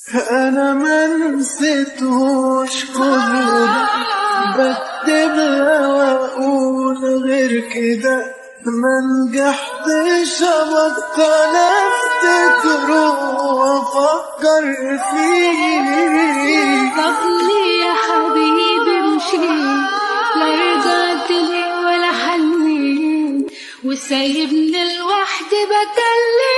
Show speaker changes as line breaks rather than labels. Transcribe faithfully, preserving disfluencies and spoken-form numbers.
انا ما نسيتوش كل ده، بكتبها واقول غير كده ما نجحتش ابطل افتكره وافكر فيه.
طب ليه يا حبيبي مشيت، لا رجعت لي ولا حنيت، وسايبني لوحدي بكلم